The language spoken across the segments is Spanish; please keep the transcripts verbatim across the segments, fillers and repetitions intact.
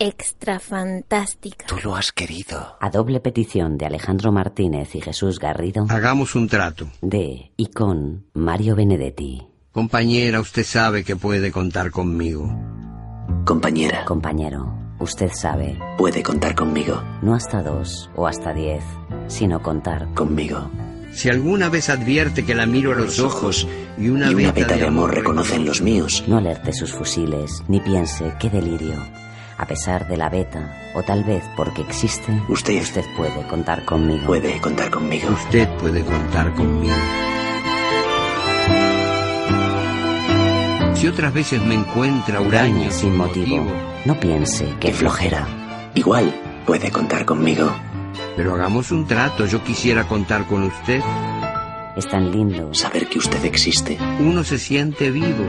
extrafantástica. Tú lo has querido. A doble petición de Alejandro Martínez y Jesús Garrido. Hagamos un trato. De y con Mario Benedetti. Compañera, usted sabe que puede contar conmigo. Compañera. Compañero, usted sabe. Puede contar conmigo. No hasta dos o hasta diez, sino contar conmigo. Si alguna vez advierte que la miro a los ojos y una, y una veta, veta de amor reconoce en los míos, no alerte sus fusiles, ni piense qué delirio. A pesar de la veta, o tal vez porque existe, usted, usted puede contar conmigo. Puede contar conmigo. Usted puede contar conmigo. Si otras veces me encuentra huraño sin motivo, motivo, no piense que flojera. Igual puede contar conmigo. Pero hagamos un trato, yo quisiera contar con usted. Es tan lindo saber que usted existe. Uno se siente vivo.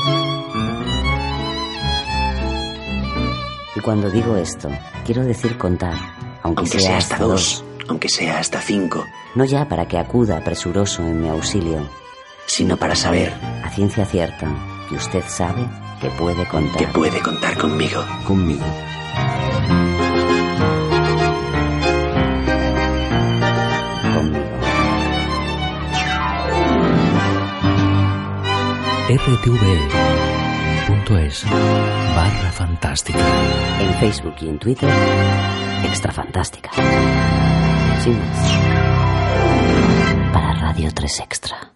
Y cuando digo esto, quiero decir contar, aunque, aunque sea, sea hasta dos, dos, aunque sea hasta cinco. No ya para que acuda presuroso en mi auxilio, sino para saber, a ciencia cierta, que usted sabe que puede contar. Que puede contar conmigo. Conmigo. r t v punto es barra fantástica. En Facebook y en Twitter, Extra Fantástica. Sin más. Para Radio tres Extra.